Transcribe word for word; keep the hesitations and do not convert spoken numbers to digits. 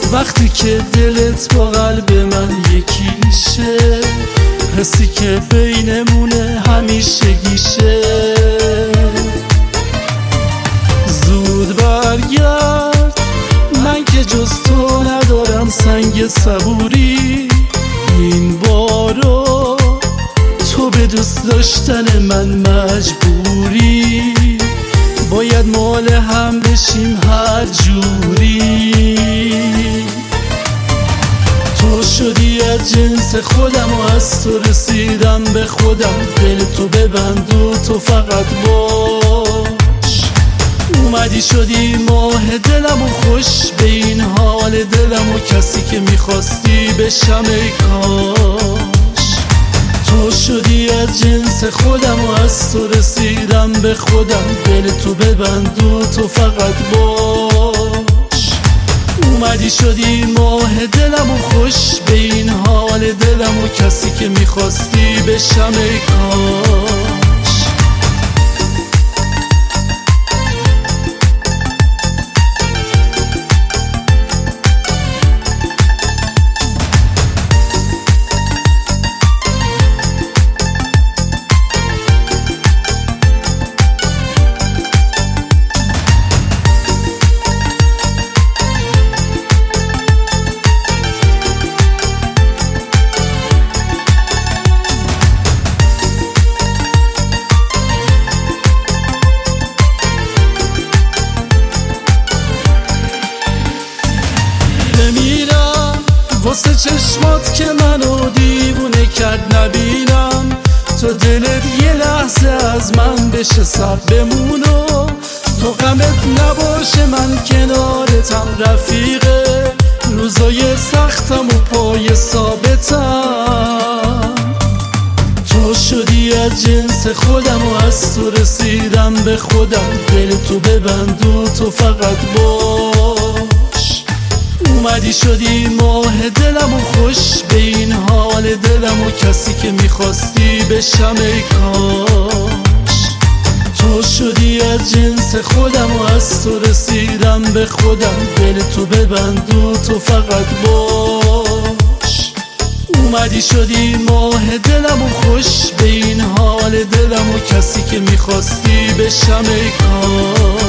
وقتی که دلت با قلب من یکیشه، حسی که بینمونه همیشگیشه. زود برگرد، من که جز تو ندارم سنگ صبوری. این بارو تو به دوست داشتن من مجبوری، باید مال هم بشیم هر جوری. تو شدی از جنس خودم و از تو رسیدم به خودم. دل تو ببند و تو فقط باش. اومدی شدی ماه دلم و خوش به این حال دلم و کسی که میخواستی بشم ای کاش. تو شدی از جنس خودم و از تو رسیدم به خودم. دل تو ببند و تو فقط باش. اومدی شدی ماه دلم و خوش به این حال دلم و کسی که میخواستی بشم ای کاش. بمیرم واسه چشمات که منو دیوونه کرد نبینم. تو دلت یه لحظه از من بشه سر بمونو. تو غمت نباشه من کنارتم رفیقه. روزای سختم و پای ثابتم. تو شدی از جنس خودم و از تو رسیدم به خودم. دل تو ببند و تو فقط باش. اومدی شدی ماه دلم و خوش به این حال دلم و کسی که میخواستی بشم ای کاش. تو شدی از جنس خودم و از تو رسیدم به خودم. دل تو ببند و تو فقط باش. اومدی شدی ماه دلم و خوش به این حال دلم و کسی که میخواستی بشم ای کاش.